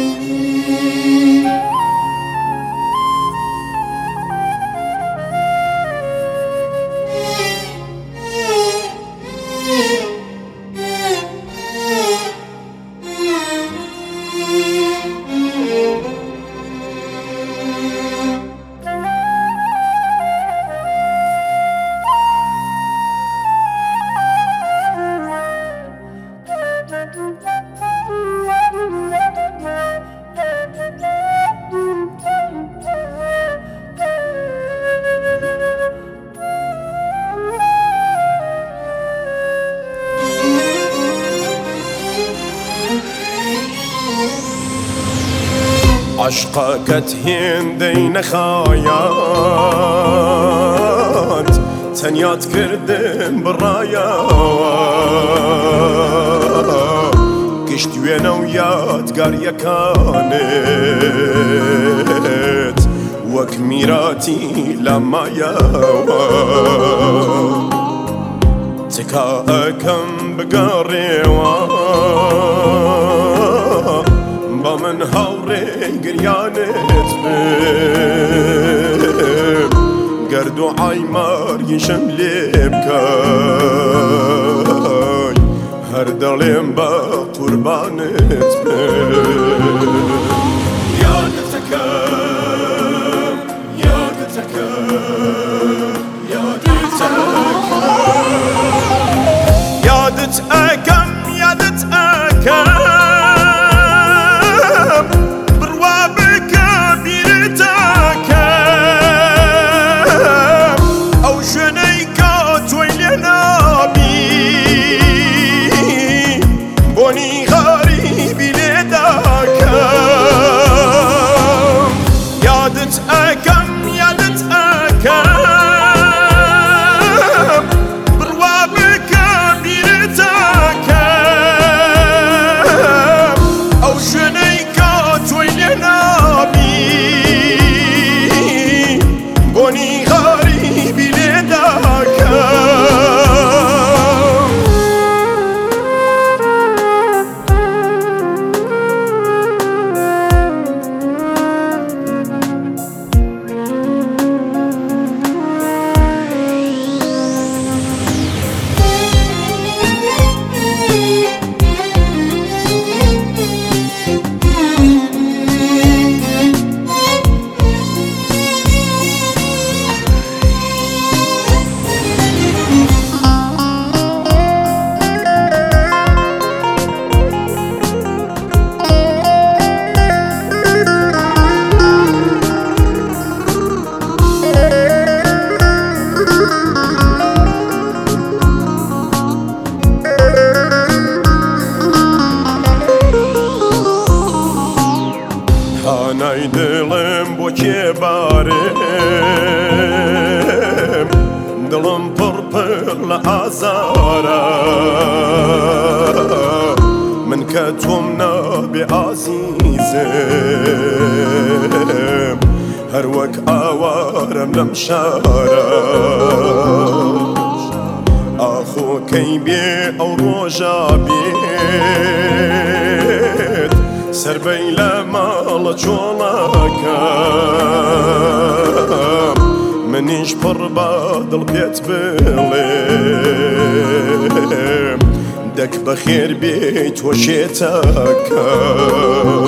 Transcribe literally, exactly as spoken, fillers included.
عشقك تهندين خايات تنيات كردن برايا كشت وينا ويات قاريا كانت وكميراتي لما ياوا تكاكم بقاريوا بمن هاوري قريانت بيب قردو عايمار يشملي بكاي هر دليم با قربانت بيب يادتك يادتك يادتك يادتك يادتك Hanay dilim bu kibarım Dilim pırpırla azara Min ketumna bi azizim Her vek avarem lemşara Ahu keybi ew roja bit سر بيلا مال جولكم منيش برباد البيت بليم دك بخير بيت وشيتك